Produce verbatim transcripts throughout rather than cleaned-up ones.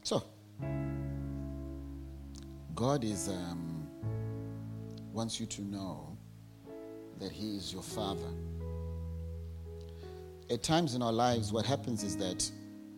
So, God is um, wants you to know that He is your Father. At times in our lives, what happens is that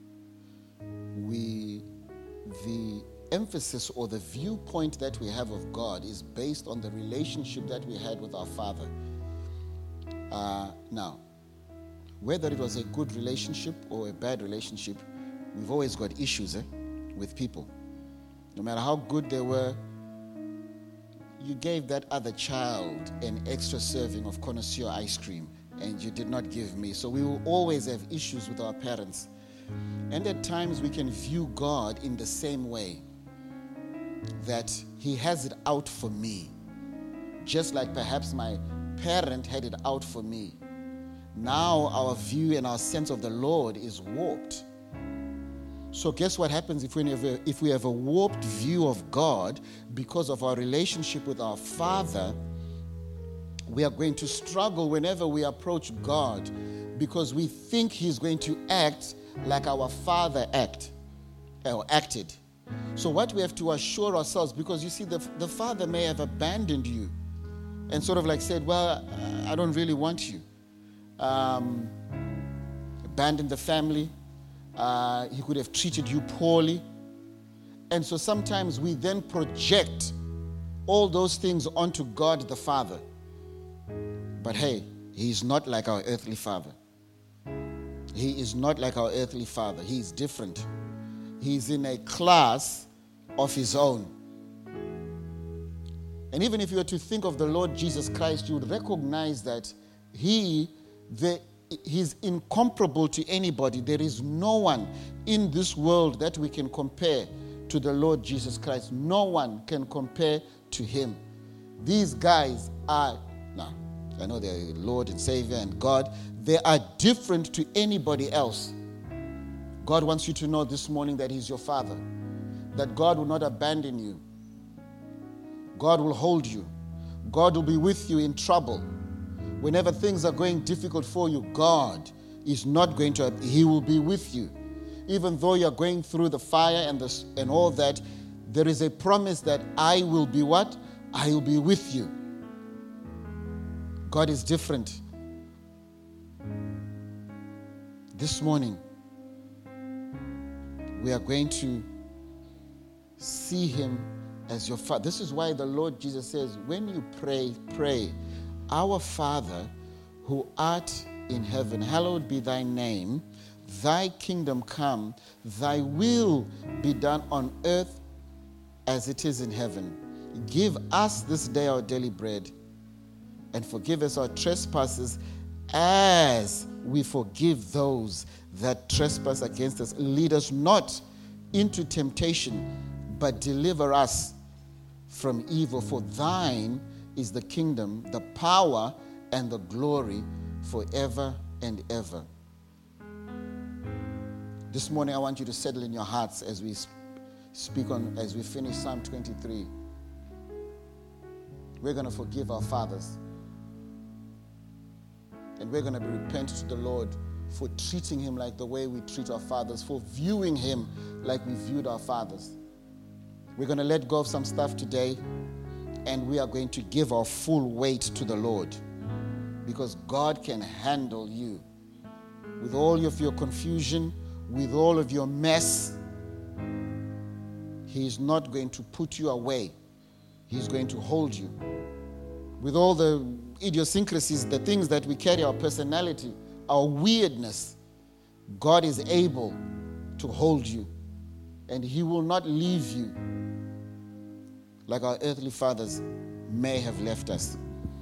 we, the emphasis or the viewpoint that we have of God is based on the relationship that we had with our Father. Uh, now, whether it was a good relationship or a bad relationship, we've always got issues eh, with people. No matter how good they were, you gave that other child an extra serving of connoisseur ice cream, and you did not give me. So we will always have issues with our parents. And at times we can view God in the same way, that He has it out for me, just like perhaps my parent had it out for me. Now our view and our sense of the Lord is warped. So guess what happens if we have a, if we have a warped view of God because of our relationship with our Father? We are going to struggle whenever we approach God because we think He's going to act like our Father act, or acted. So what we have to assure ourselves, because you see, the, the Father may have abandoned you and sort of like said, well, I don't really want you. Um, abandoned the family. Uh, he could have treated you poorly. And so sometimes we then project all those things onto God the Father. But hey, He's not like our earthly father. He is not like our earthly father. He is different. He's in a class of His own. And even if you were to think of the Lord Jesus Christ, you would recognize that He, the, He's incomparable to anybody. There is no one in this world that we can compare to the Lord Jesus Christ. No one can compare to Him. These guys are, now, I know they're Lord and Savior and God. They are different to anybody else. God wants you to know this morning that He's your Father, that God will not abandon you. God will hold you. God will be with you in trouble. Whenever things are going difficult for you, God is not going to, He will be with you. Even though you're going through the fire and, the, and all that, there is a promise that I will be what? I will be with you. God is different. This morning, we are going to see Him as your Father. This is why the Lord Jesus says, when you pray, pray, Our Father who art in heaven, hallowed be thy name, thy kingdom come, thy will be done on earth as it is in heaven. Give us this day our daily bread, and forgive us our trespasses as we forgive those that trespass against us. Lead us not into temptation, but deliver us from evil. For thine is the kingdom, the power, and the glory forever and ever. This morning I want you to settle in your hearts as we speak on, as we finish Psalm twenty-three. We're going to forgive our fathers. And we're going to repent to the Lord for treating Him like the way we treat our fathers, for viewing Him like we viewed our fathers. We're going to let go of some stuff today, and we are going to give our full weight to the Lord, because God can handle you. With all of your confusion, with all of your mess, He is not going to put you away. He's going to hold you. With all the idiosyncrasies, the things that we carry, our personality, our weirdness, God is able to hold you, and He will not leave you like our earthly fathers may have left us.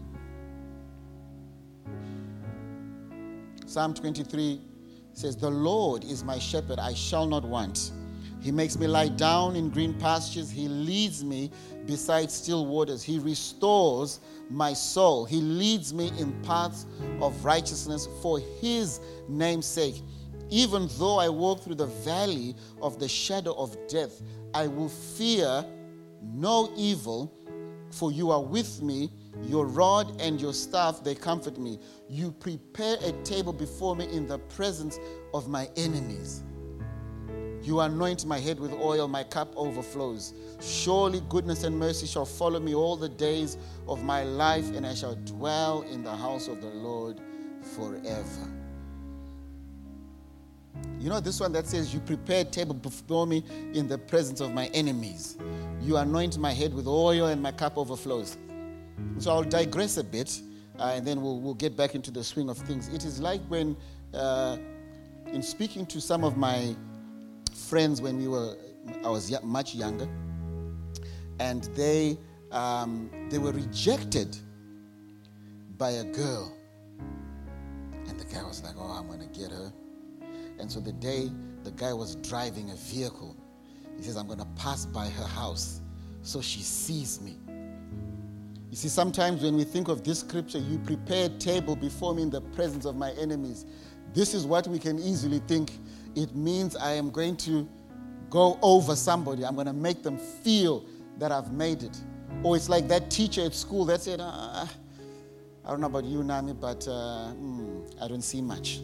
Psalm twenty-three says, the Lord is my shepherd, I shall not want. He makes me lie down in green pastures. He leads me beside still waters. He restores my soul. He leads me in paths of righteousness for His name's sake. Even though I walk through the valley of the shadow of death, I will fear no evil, for you are with me. Your rod and your staff, they comfort me. You prepare a table before me in the presence of my enemies. You anoint my head with oil, my cup overflows. Surely goodness and mercy shall follow me all the days of my life, and I shall dwell in the house of the Lord forever. You know this one that says, you prepare a table before me in the presence of my enemies. You anoint my head with oil and my cup overflows. So I'll digress a bit, uh, and then we'll, we'll get back into the swing of things. It is like when, uh, in speaking to some of my friends when we were, I was y- much younger, and they um, they were rejected by a girl. And the guy was like, oh, I'm going to get her. And so the day the guy was driving a vehicle, he says, I'm going to pass by her house so she sees me. You see, sometimes when we think of this scripture, you prepare a table before me in the presence of my enemies. This is what we can easily think. It means I am going to go over somebody. I'm going to make them feel that I've made it. Or it's like that teacher at school that said, ah, I don't know about you, Nami, but uh, mm, I don't see much.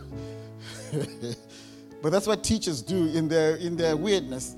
But that's what teachers do in their in their weirdness.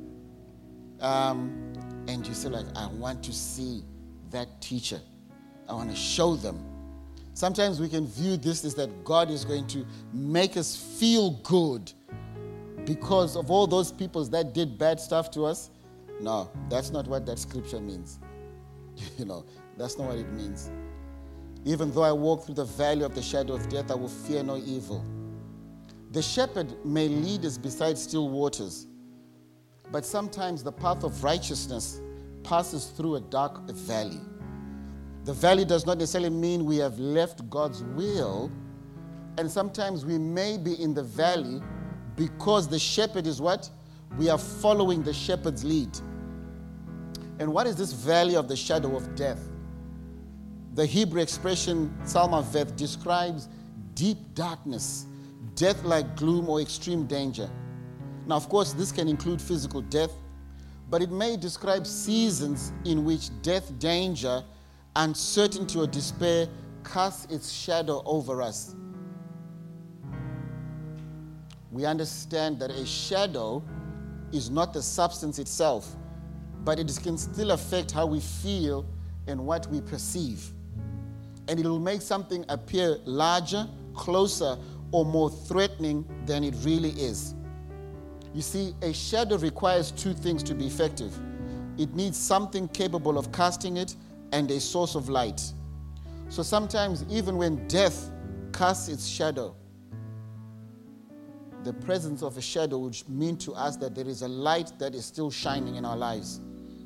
Um, and you say, like, I want to see that teacher. I want to show them. Sometimes we can view this as that God is going to make us feel good because of all those people that did bad stuff to us. No, that's not what that scripture means. You know, that's not what it means. Even though I walk through the valley of the shadow of death, I will fear no evil. The shepherd may lead us beside still waters, but sometimes the path of righteousness passes through a dark valley. The valley does not necessarily mean we have left God's will, and sometimes we may be in the valley because the shepherd is what? We are following the shepherd's lead. And what is this valley of the shadow of death? The Hebrew expression Salmaveth describes deep darkness, death like gloom or extreme danger. Now, of course, this can include physical death, but it may describe seasons in which death, danger, uncertainty, or despair casts its shadow over us. We understand that a shadow is not the substance itself, but it can still affect how we feel and what we perceive. And it will make something appear larger, closer, or more threatening than it really is. You see, a shadow requires two things to be effective. It needs something capable of casting it and a source of light. So sometimes, even when death casts its shadow, the presence of a shadow would mean to us that there is a light that is still shining in our lives.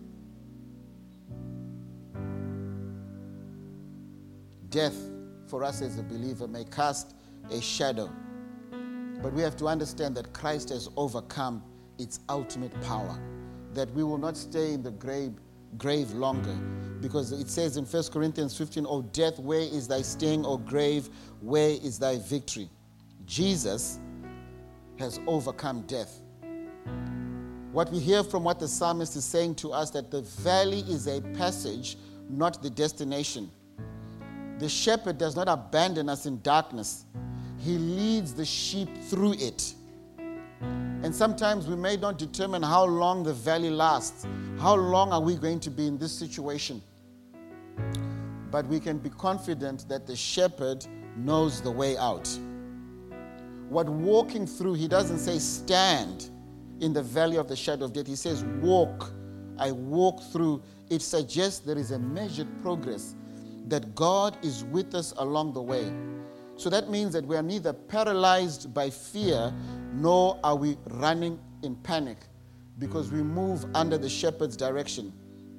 Death, for us as a believer, may cast a shadow. But we have to understand that Christ has overcome its ultimate power, that we will not stay in the grave, grave longer. Because it says in First Corinthians fifteen, O death, where is thy sting? O grave, where is thy victory? Jesus has overcome death. What we hear from what the psalmist is saying to us, that the valley is a passage, not the destination. The shepherd does not abandon us in darkness. He leads the sheep through it. And sometimes we may not determine how long the valley lasts. How long are we going to be in this situation? But we can be confident that the shepherd knows the way out. What walking through, he doesn't say stand in the valley of the shadow of death. He says walk. I walk through. It suggests there is a measured progress, that God is with us along the way. So that means that we are neither paralyzed by fear, nor are we running in panic, because we move under the shepherd's direction.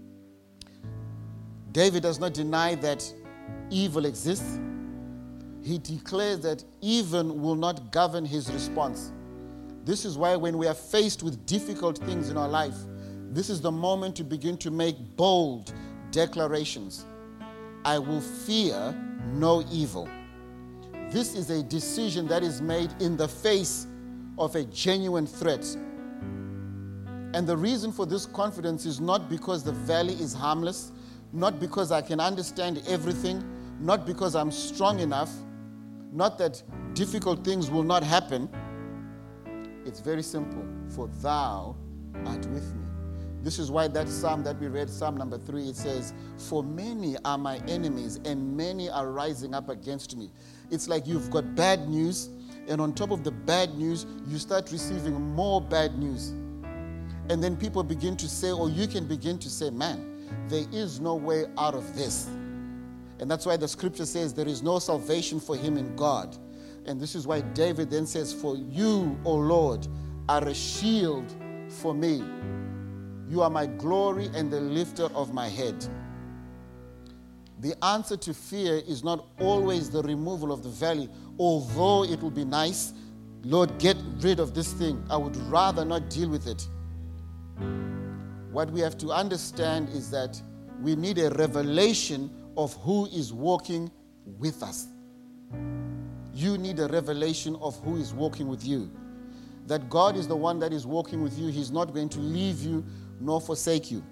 David does not deny that evil exists. He declares that evil will not govern his response. This is why when we are faced with difficult things in our life, this is the moment to begin to make bold declarations. I will fear no evil. This is a decision that is made in the face of a genuine threat. And the reason for this confidence is not because the valley is harmless, not because I can understand everything, not because I'm strong enough, not that difficult things will not happen. It's very simple. For thou art with me. This is why that psalm that we read, Psalm number three, it says, for many are my enemies and many are rising up against me. It's like you've got bad news, and on top of the bad news, you start receiving more bad news. And then people begin to say, or you can begin to say, man, there is no way out of this. And that's why the scripture says there is no salvation for him in God. And this is why David then says, for you, O Lord, are a shield for me. You are my glory and the lifter of my head. The answer to fear is not always the removal of the valley, although it will be nice. Lord, get rid of this thing. I would rather not deal with it. What we have to understand is that we need a revelation of who is walking with us. You need a revelation of who is walking with you. That God is the one that is walking with you. He's not going to leave you nor forsake you.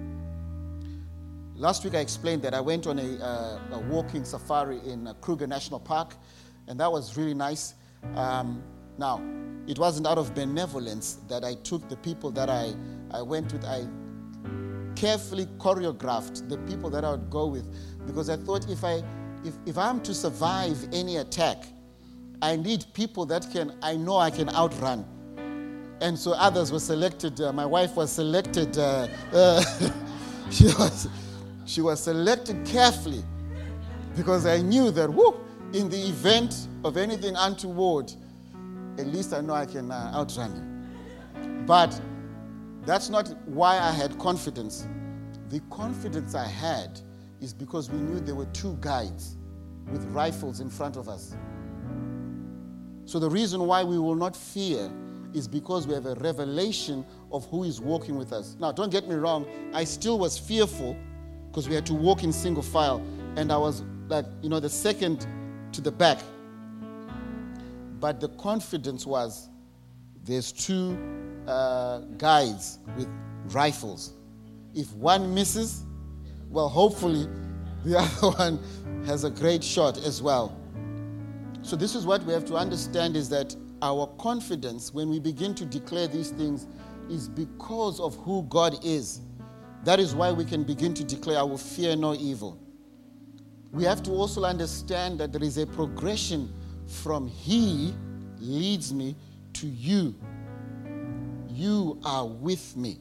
Last week I explained that I went on a, uh, a walking safari in uh, Kruger National Park, and that was really nice. Um, now, it wasn't out of benevolence that I took the people that I, I went with. I carefully choreographed the people that I would go with, because I thought if, I, if, if I'm to survive any attack, I need people that can, I know I can outrun. And so others were selected. Uh, my wife was selected. Uh, uh, she was she was selected carefully, because I knew that, whoo, in the event of anything untoward, at least I know I can uh, outrun him. But that's not why I had confidence. The confidence I had is because we knew there were two guides with rifles in front of us. So the reason why we will not fear is because we have a revelation of who is walking with us. Now, don't get me wrong, I still was fearful because we had to walk in single file, and I was like, you know, the second to the back. But the confidence was, there's two uh, guides with rifles. If one misses, well, hopefully the other one has a great shot as well. So this is what we have to understand, is that our confidence, when we begin to declare these things, is because of who God is. That is why we can begin to declare, I will fear no evil. We have to also understand that there is a progression from He leads me to you. You are with me.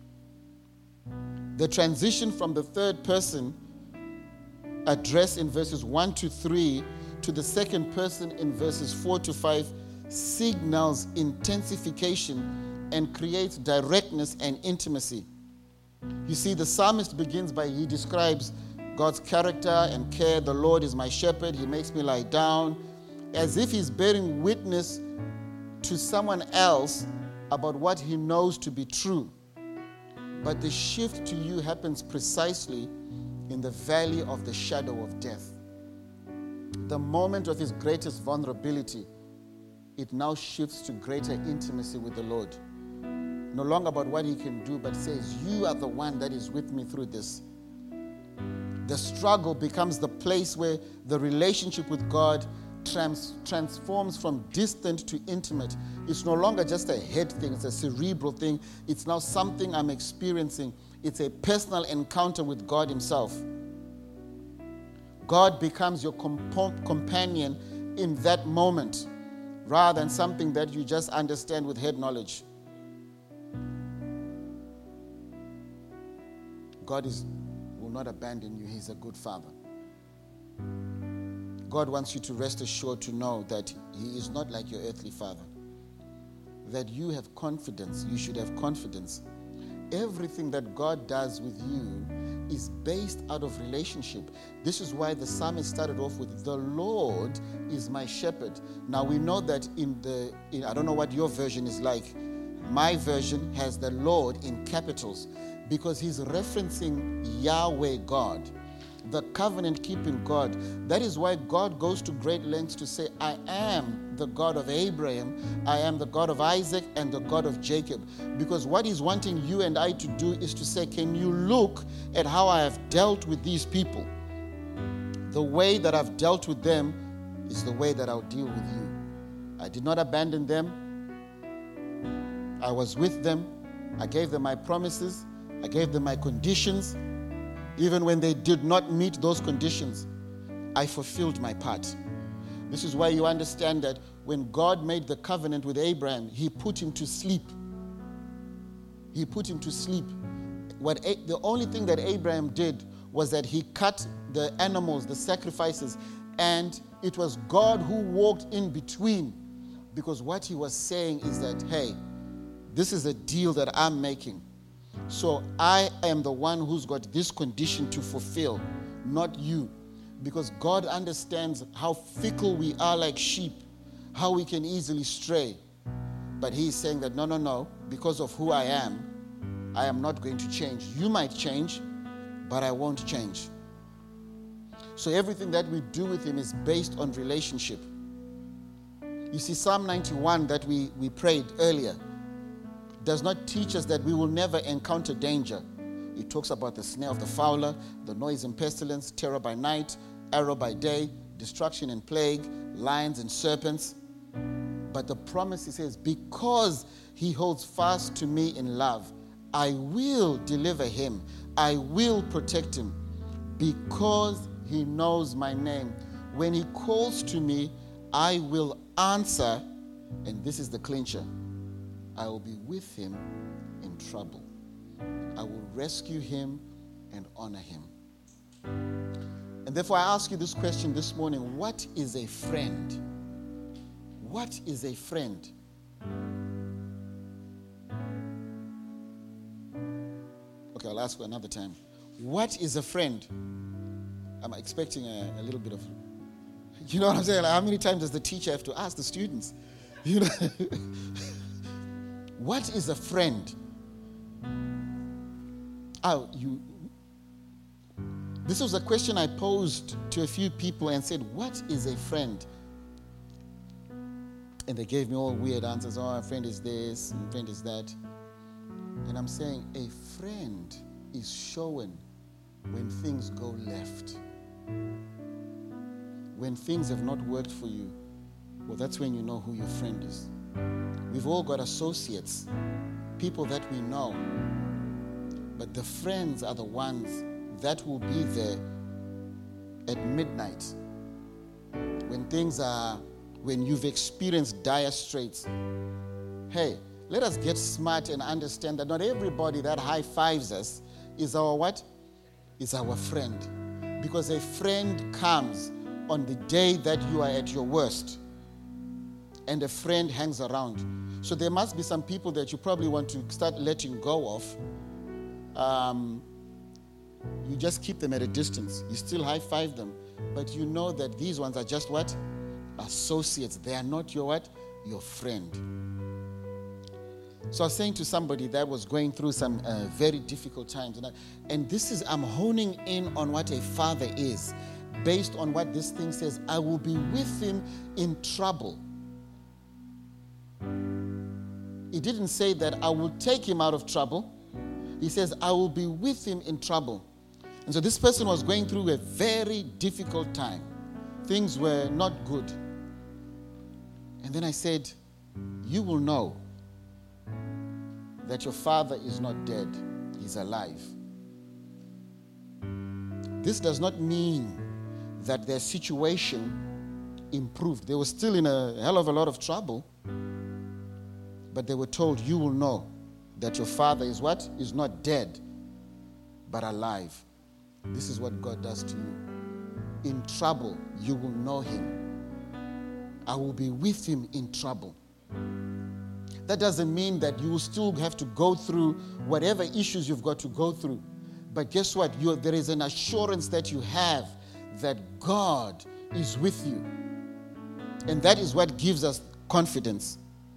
The transition from the third person addressed in verses one to three to the second person in verses four to five signals intensification and creates directness and intimacy. You see, the psalmist begins by, he describes God's character and care. The Lord is my shepherd. He makes me lie down, as if he's bearing witness to someone else about what he knows to be true. But the shift to you happens precisely in the valley of the shadow of death. The moment of his greatest vulnerability, it now shifts to greater intimacy with the Lord. No longer about what he can do, but says, you are the one that is with me through this. The struggle becomes the place where the relationship with God trans- transforms from distant to intimate. It's no longer just a head thing, it's a cerebral thing. It's now something I'm experiencing. It's a personal encounter with God himself. God becomes your comp- companion in that moment, rather than something that you just understand with head knowledge. God is, will not abandon you. He's a good father. God wants you to rest assured to know that he is not like your earthly father. That you have confidence. You should have confidence. Everything that God does with you is based out of relationship. This is why the psalmist started off with, the Lord is my shepherd. Now we know that in the, in, I don't know what your version is like. My version has the Lord in capitals, because he's referencing Yahweh God, the covenant-keeping God. That is why God goes to great lengths to say, I am the God of Abraham, I am the God of Isaac, and the God of Jacob. Because what he's wanting you and I to do is to say, can you look at how I have dealt with these people? The way that I've dealt with them is the way that I'll deal with you. I did not abandon them. I was with them. I gave them my promises. I gave them my conditions. Even when they did not meet those conditions, I fulfilled my part. This is why you understand that when God made the covenant with Abraham, he put him to sleep. He put him to sleep. What the only thing that Abraham did was that he cut the animals, the sacrifices, and it was God who walked in between, because what he was saying is that, hey, this is a deal that I'm making. So I am the one who's got this condition to fulfill, not you. Because God understands how fickle we are like sheep, how we can easily stray. But he's saying that, no, no, no, because of who I am, I am not going to change. You might change, but I won't change. So everything that we do with him is based on relationship. You see, Psalm ninety-one that we, we prayed earlier does not teach us that we will never encounter danger. It talks about the snare of the fowler, the noise and pestilence, terror by night, arrow by day, destruction and plague, lions and serpents. But the promise, he says, because he holds fast to me in love, I will deliver him. I will protect him because he knows my name. When he calls to me, I will answer. And this is the clincher. I will be with him in trouble. I will rescue him and honor him. And therefore I ask you this question this morning. What is a friend? What is a friend? Okay, I'll ask you another time. What is a friend? I'm expecting a, a little bit of, you know what I'm saying? Like, how many times does the teacher have to ask the students? You know, what is a friend? Oh, you. This was a question I posed to a few people and said, what is a friend? And they gave me all weird answers. Oh, a friend is this, a friend is that. And I'm saying a friend is shown when things go left. When things have not worked for you, well, that's when you know who your friend is. We've all got associates, people that we know. But the friends are the ones that will be there at midnight. When things are, when you've experienced dire straits. Hey, let us get smart and understand that not everybody that high fives us is our what? Is our friend. Because a friend comes on the day that you are at your worst. And a friend hangs around. So there must be some people that you probably want to start letting go of. Um, you just keep them at a distance. You still high-five them. But you know that these ones are just what? Associates. They are not your what? Your friend. So I was saying to somebody that was going through some uh, very difficult times. And, I, and this is, I'm honing in on what a father is. Based on what this thing says, I will be with him in trouble. He didn't say that I will take him out of trouble. He says, I will be with him in trouble. And so this person was going through a very difficult time. Things were not good. And then I said, you will know that your father is not dead. He's alive. This does not mean that their situation improved. They were still in a hell of a lot of trouble. But they were told, you will know that your father is what? Is not dead, but alive. This is what God does to you. In trouble, you will know him. I will be with him in trouble. That doesn't mean that you will still have to go through whatever issues you've got to go through. But guess what? You're, there is an assurance that you have that God is with you. And that is what gives us confidence.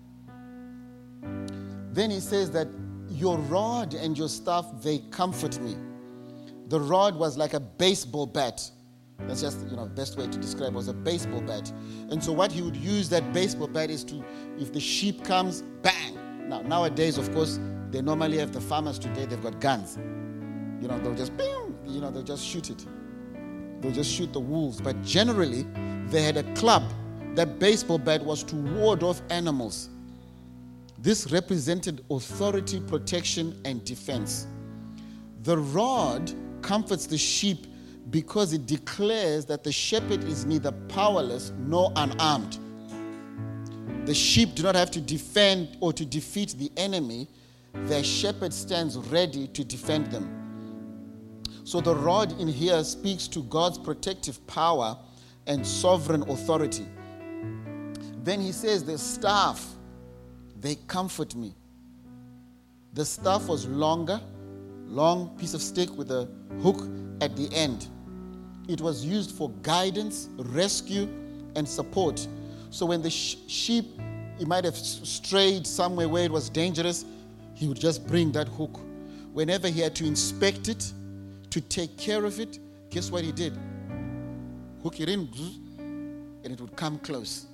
Then he says that your rod and your staff, they comfort me. The rod was like a baseball bat. That's just, you know, best way to describe it was a baseball bat. And so what he would use that baseball bat is to, if the sheep comes, bang. Now, nowadays, of course, they normally have the farmers today, they've got guns. You know, they'll just, bing, you know, they'll just shoot it. They'll just shoot the wolves. But generally, they had a club. That baseball bat was to ward off animals. This represented authority, protection, and defense. The rod comforts the sheep because it declares that the shepherd is neither powerless nor unarmed. The sheep do not have to defend or to defeat the enemy. Their shepherd stands ready to defend them. So the rod in here speaks to God's protective power and sovereign authority. Then he says, the staff, they comfort me. The staff was longer, long piece of stick with a hook at the end. It was used for guidance, rescue, and support. So when the sh- sheep, it might have strayed somewhere where it was dangerous, he would just bring that hook. Whenever he had to inspect it, to take care of it, guess what he did? Hook it in, and it would come close.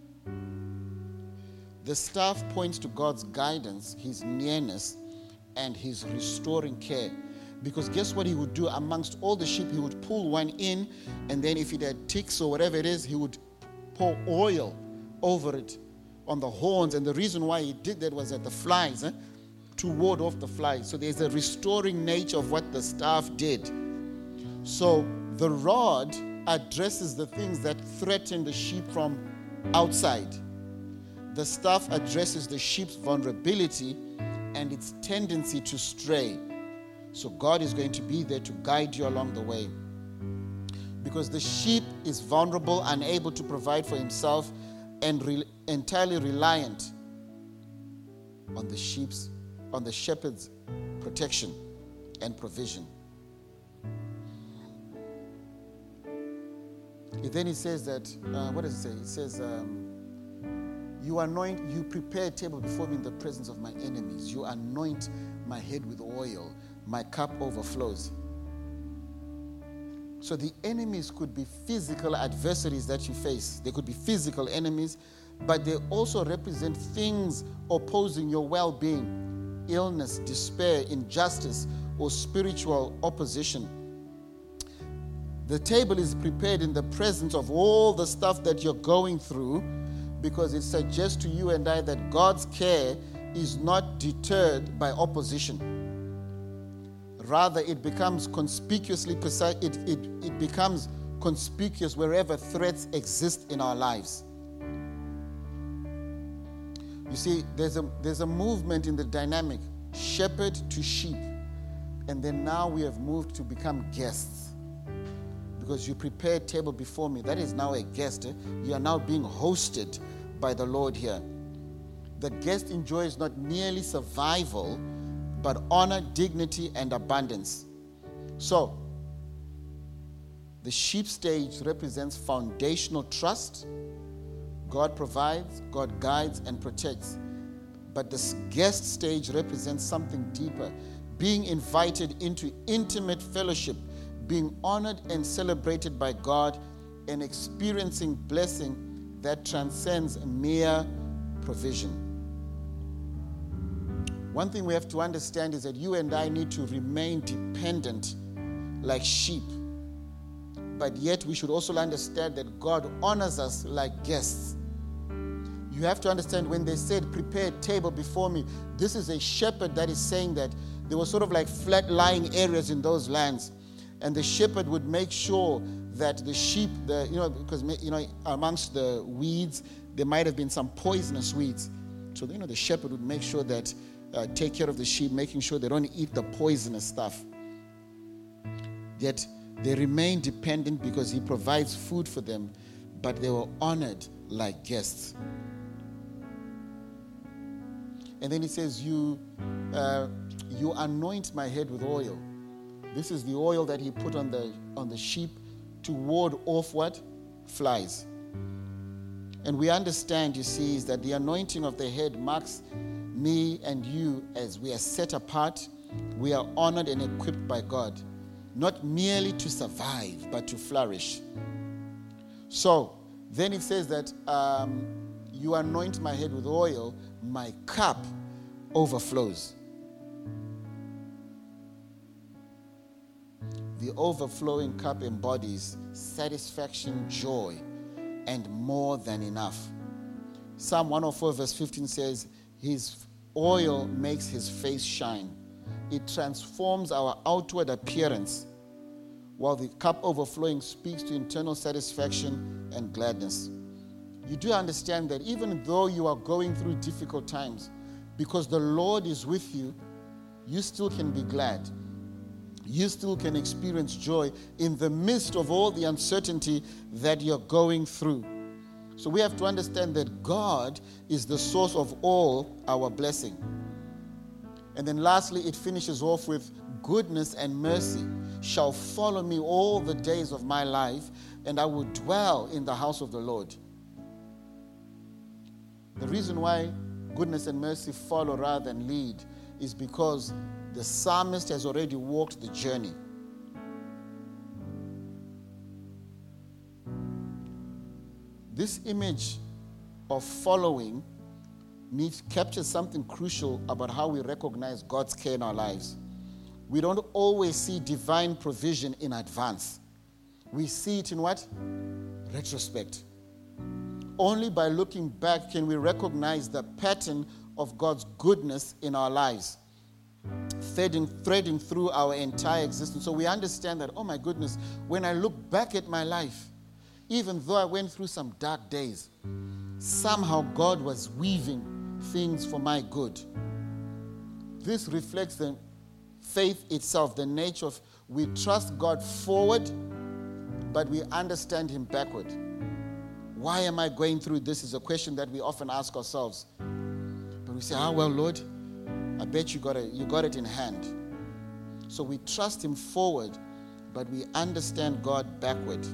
The staff points to God's guidance, his nearness, and his restoring care. Because guess what he would do amongst all the sheep? He would pull one in, and then if it had ticks or whatever it is, he would pour oil over it on the horns. And the reason why he did that was that the flies, eh, to ward off the flies. So there's a restoring nature of what the staff did. So the rod addresses the things that threaten the sheep from outside. The staff addresses the sheep's vulnerability and its tendency to stray. So God is going to be there to guide you along the way. Because the sheep is vulnerable, unable to provide for himself, and re- entirely reliant on the sheep's, on the shepherd's protection and provision. And then he says that, uh, what does it say? It says, um, you anoint, you prepare a table before me in the presence of my enemies. You anoint my head with oil. My cup overflows. So the enemies could be physical adversaries that you face. They could be physical enemies, but they also represent things opposing your well-being, illness, despair, injustice, or spiritual opposition. The table is prepared in the presence of all the stuff that you're going through, because it suggests to you and I that God's care is not deterred by opposition. Rather, it becomes conspicuously it, it, it becomes conspicuous wherever threats exist in our lives. You see, there's a there's a movement in the dynamic, shepherd to sheep. And then now we have moved to become guests. Because you prepare a table before me. That is now a guest. Eh? You are now being hosted by the Lord here. The guest enjoys not merely survival, but honor, dignity, and abundance. So, the sheep stage represents foundational trust. God provides, God guides, and protects. But the guest stage represents something deeper, being invited into intimate fellowship, being honored and celebrated by God, and experiencing blessing that transcends mere provision. One thing we have to understand is that you and I need to remain dependent like sheep. But yet we should also understand that God honors us like guests. You have to understand when they said, prepare a table before me, this is a shepherd that is saying that there were sort of like flat-lying areas in those lands. And the shepherd would make sure that the sheep, the, you know, because you know, amongst the weeds, there might have been some poisonous weeds. So, you know, the shepherd would make sure that Uh, take care of the sheep, making sure they don't eat the poisonous stuff. Yet they remain dependent because he provides food for them, but they were honored like guests. And then he says, you, uh, you anoint my head with oil. This is the oil that he put on the, on the sheep to ward off what? Flies. And we understand, you see, is that the anointing of the head marks me and you as we are set apart. We are honored and equipped by God, not merely to survive, but to flourish. So then it says that um, you anoint my head with oil, my cup overflows. The overflowing cup embodies satisfaction, joy, and more than enough. Psalm one oh four verse fifteen says, His oil makes his face shine. It transforms our outward appearance, while the cup overflowing speaks to internal satisfaction and gladness. You do understand that even though you are going through difficult times, because the Lord is with you, you still can be glad. You still can experience joy in the midst of all the uncertainty that you're going through. So we have to understand that God is the source of all our blessing. And then lastly, it finishes off with goodness and mercy shall follow me all the days of my life, and I will dwell in the house of the Lord. The reason why goodness and mercy follow rather than lead is because the psalmist has already walked the journey. This image of following needs captures something crucial about how we recognize God's care in our lives. We don't always see divine provision in advance. We see it in what? Retrospect. Only by looking back can we recognize the pattern of God's goodness in our lives, threading, threading through our entire existence. So we understand that, oh my goodness, when I look back at my life, even though I went through some dark days, somehow God was weaving things for my good. This reflects the faith itself, the nature of we trust God forward, but we understand him backward. Why am I going through this is a question that we often ask ourselves. But we say, ah, well, Lord, I bet you got it, you got it in hand. So we trust him forward, but we understand God backward.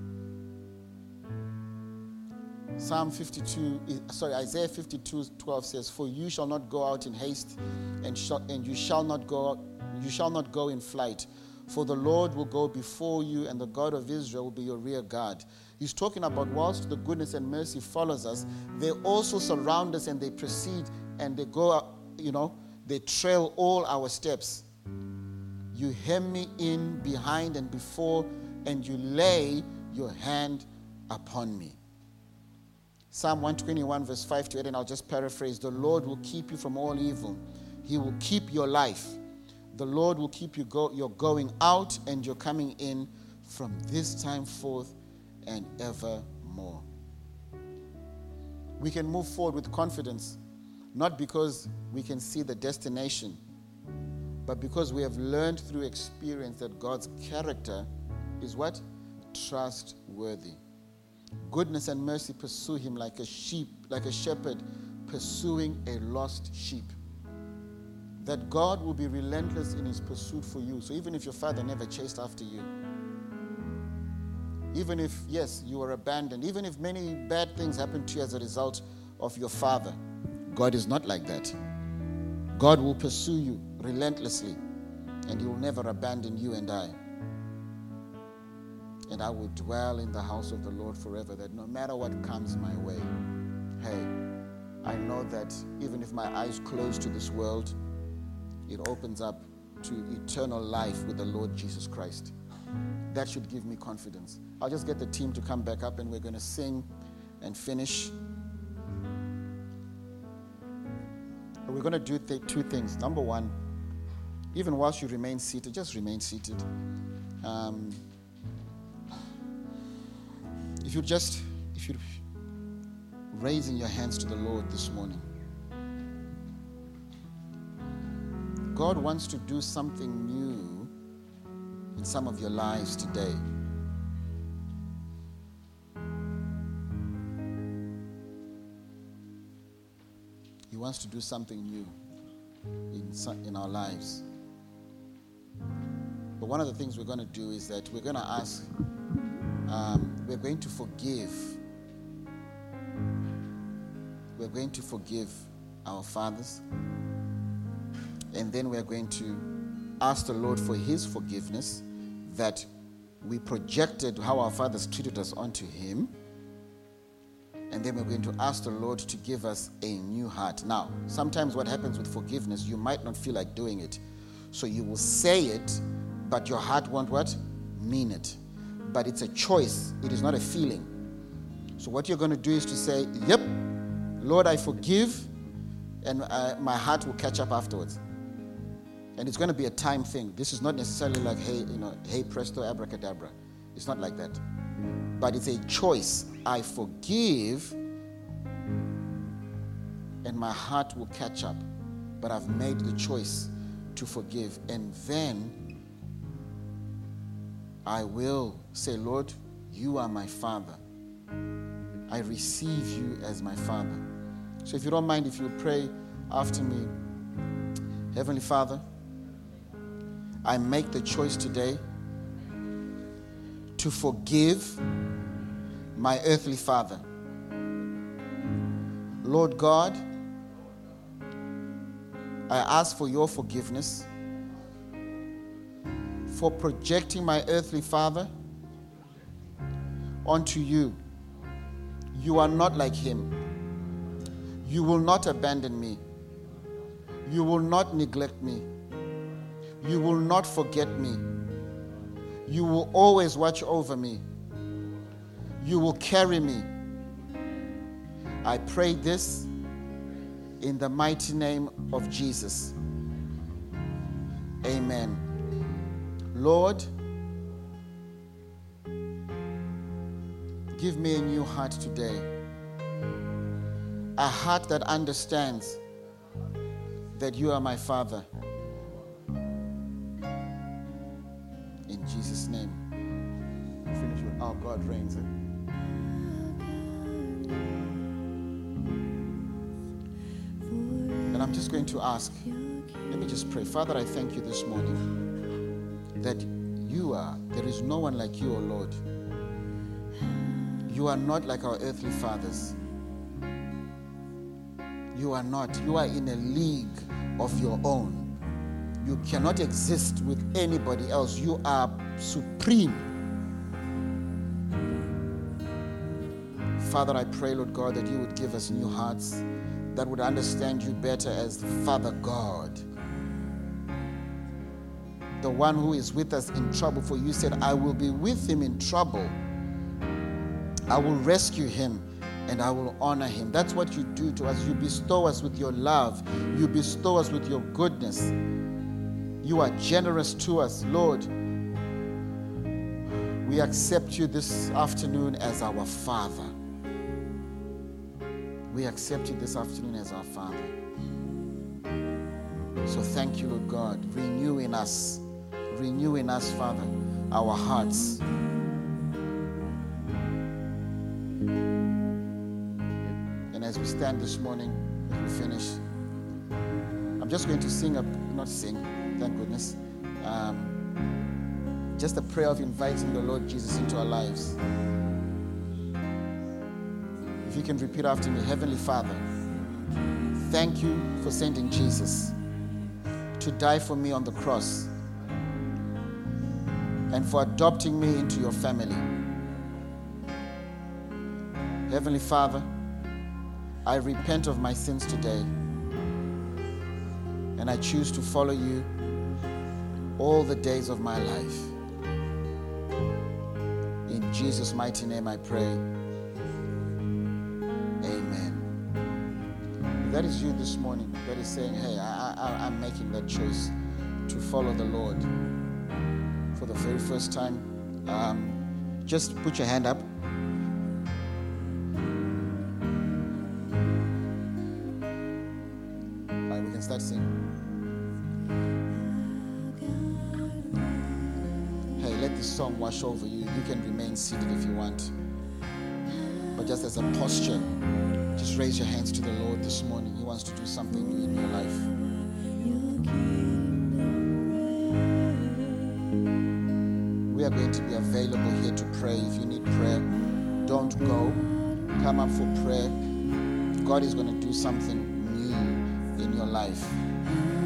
Psalm fifty-two, sorry, Isaiah fifty-two twelve says, "For you shall not go out in haste, and shall, and you shall not go out, you shall not go in flight. For the Lord will go before you, and the God of Israel will be your rear guard." He's talking about whilst the goodness and mercy follows us, they also surround us and they precede and they go, you know, they trail all our steps. You hem me in behind and before, and you lay your hand upon me. Psalm one twenty-one verse five to eight, and I'll just paraphrase. The Lord will keep you from all evil. He will keep your life. The Lord will keep you go, your going out and your coming in from this time forth and evermore. We can move forward with confidence, not because we can see the destination, but because we have learned through experience that God's character is what? Trustworthy. Goodness and mercy pursue him like a sheep, like a shepherd pursuing a lost sheep. That God will be relentless in his pursuit for you. So even if your father never chased after you, even if, yes, you were abandoned, even if many bad things happened to you as a result of your father, God is not like that. God will pursue you relentlessly, and he will never abandon you and I. And I will dwell in the house of the Lord forever, that no matter what comes my way, hey, I know that even if my eyes close to this world, it opens up to eternal life with the Lord Jesus Christ. That should give me confidence. I'll just get the team to come back up and we're going to sing and finish. But we're going to do th- two things. Number one, even whilst you remain seated, just remain seated. Um, if you just, if you're raising your hands to the Lord this morning, God wants to do something new in some of your lives today. He wants to do something new in, in our lives. But one of the things we're going to do is that we're going to ask, um, we're going to forgive. We're going to forgive our fathers. And then we're going to ask the Lord for his forgiveness, that we projected how our fathers treated us onto him. And then we're going to ask the Lord to give us a new heart. Now, sometimes what happens with forgiveness, you might not feel like doing it. So you will say it, but your heart won't what? Mean it. But it's a choice. It is not a feeling. So what you're going to do is to say, yep, Lord, I forgive. and uh, my heart will catch up afterwards. And it's going to be a time thing. This is not necessarily like, hey, you know, hey, presto, abracadabra. It's not like that. But it's a choice. I forgive, and my heart will catch up. But I've made the choice to forgive. And then I will say, Lord, you are my Father. I receive you as my Father. So if you don't mind, if you pray after me. Heavenly Father, I make the choice today to forgive my earthly father. Lord God, I ask for your forgiveness for projecting my earthly father onto you. You are not like him. You will not abandon me. You will not neglect me. You will not forget me. You will always watch over me. You will carry me. I pray this in the mighty name of Jesus. Amen. Lord, give me a new heart today. A heart that understands that you are my Father. In Jesus' name. Finish with our God reigns. Eh? And I'm just going to ask, let me just pray. Father, I thank you this morning that you are, there is no one like you, O Lord. You are not like our earthly fathers. You are not. You are in a league of your own. You cannot exist with anybody else. You are supreme. Father, I pray, Lord God, that you would give us new hearts that would understand you better as Father God. The one who is with us in trouble. For you said, I will be with him in trouble. I will rescue him and I will honor him. That's what you do to us. You bestow us with your love. You bestow us with your goodness. You are generous to us, Lord. We accept you this afternoon as our Father. We accept you this afternoon as our Father. So thank you, Lord God. Renew in us, renew in us, Father, our hearts. And as we stand this morning, as we finish, I'm just going to sing a, not sing, thank goodness, um, just a prayer of inviting the Lord Jesus into our lives. If you can repeat after me. Heavenly Father, thank you for sending Jesus to die for me on the cross and for adopting me into your family. Heavenly Father, I repent of my sins today and I choose to follow you all the days of my life. In Jesus' mighty name I pray. Amen. If that is you this morning, that is saying, hey, I, I, I'm making that choice to follow the Lord for the very first time, um, just put your hand up. All right, we can start singing. Hey, let this song wash over you. You can remain seated if you want. But just as a posture, just raise your hands to the Lord this morning. He wants to do something new in your life. We are going to be available here to pray. If you need prayer, don't go. Come up for prayer. God is going to do something new in your life.